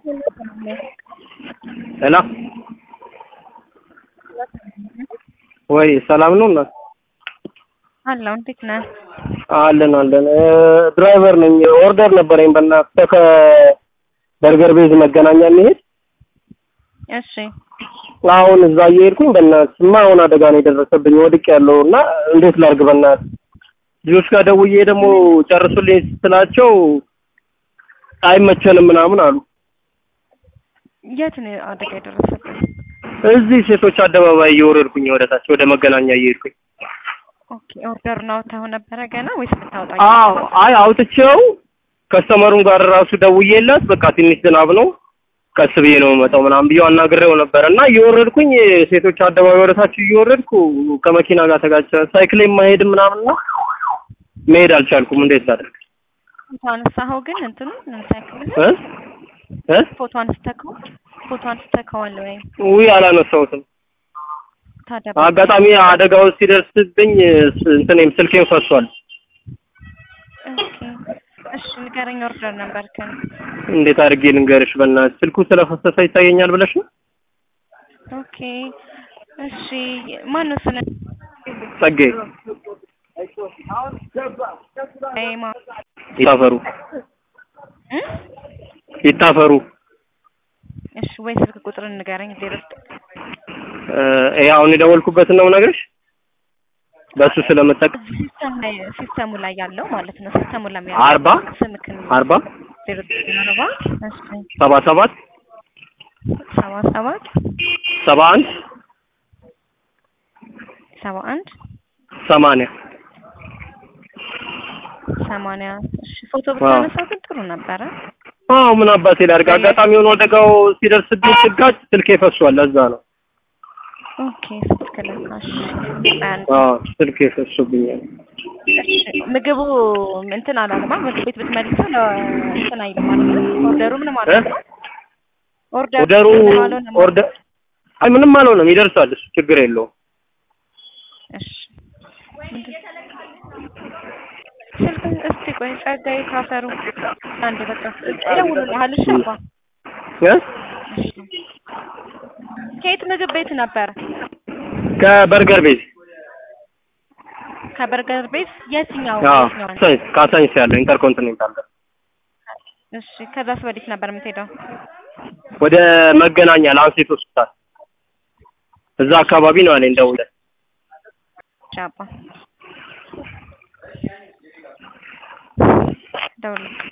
Hello? ወይ ሰላም ነው እና አለው እንዴት ነህ? አለን ድራይቨር ነኝ ኦርደር ነበረኝ በእናትህ ከበርገር ቤዝ መገናኛ የሚሄድ እሺ አሁን እዛ እየሄድኩኝ በእናትህ ማውን አደጋ ነው የደረሰብኝ ወድቄያለሁና እንዴት ላድርግ በእናትህ ልጆች ጋር ደውዬ ደግሞ ጨርሱልኝ ስላቸው አይመቸንም ምናምን አሉ የት ነው አደጋ የደረሰብኝ? እዚህ ሴቶች አደባባይ እየወረድኩኝ ወደታች ወደ መገናኛ እየሄድኩኝ ኦኬ ኦርደር ነው ታው ነበር ገና ወይስ ልታወጣ? አዎ አይ አውጥቼው ከስተመሩን ጋር ራሱ ደውዬላት በቃ ትንሽ ዝናብ ነው ቀስ ብዬ ነው መጣው ምናምን ብዬው አናግሬው ነበርና እየወረድኩኝ ሴቶች አደባባይ ወደታች እየወረድኩ ከመኪና ጋር ተጋጨ ሳይክሌም ማሄድ ምናምን ነው መሄድ አልቻልኩም እንዴት ላድርግ? ፎቶ አንሳኸው ግን እንትኑ ሳይክል ፎቶ አንስተከዋል ወይ? ውይ አላነሳሁትም አጋጣሚ አደጋው ሲደርስብኝ እንትኔም ስልኬን ፈሷል ኦኬ እሺ ንገረኝ ኦርደር ነበርከን እንዴት አድርጌ ልንገርሽ በእናትሽ ስልኩ ስለፈሰሰ ይታየኛል ብለሽ ነው ኦኬ እሺ ማን ነው ስለ ጸጌ አይማ ይታፈሩ እሺ ወይ ስልክ ቁጥር ንገረኝ ዜርጥ አሁን የደወልኩበት ነው ነገርሽ በሱ ስለመጠቅ ሲስተሙ ላይ ያለው ማለት ነው ሲስተሙ ላይ ያለው 40 ስምክን 40 እሺ 77 71 80 እሺ ፎቶ ብታነሳው ጥሩ ነበረ አዎ ምን አባቴ ላድርግ አጋጣሚ ሆኖ አደጋው ሲደርስብኝ ስጋጭ ስልኬ ፈሷል ለዛ ነው ኦኬ ስልክልካሽ ስልኬ ፈሶብኛል ምግቡ እንትን አላልማ ምግብ ቤት ብትመልሰው እንትን አይልም ማለት ነው ኦርደሩ ምን ማለት ነው ኦርደር አይ ምንም አልሆነም ይደርሳል እሱ ችግር የለውም እሺ ስልክ እስቲ ቆይ ጸጋዬ ካፈሩ አንዴ በቃ ይደውልልሃል እሺ አባ ከየት ምግብ ቤት ነበር ከበርገር ቤት የትኛው ካሳንስ ያለው ኢንተርኮንቲኔንታል እሺ ከዛስ ወዴት ነበር የምትሄደው ወደ መገናኛ ላንሴት ሆስፒታል እዛ አካባቢ ነው አለኝ ደውለህ ቻፓ ደውል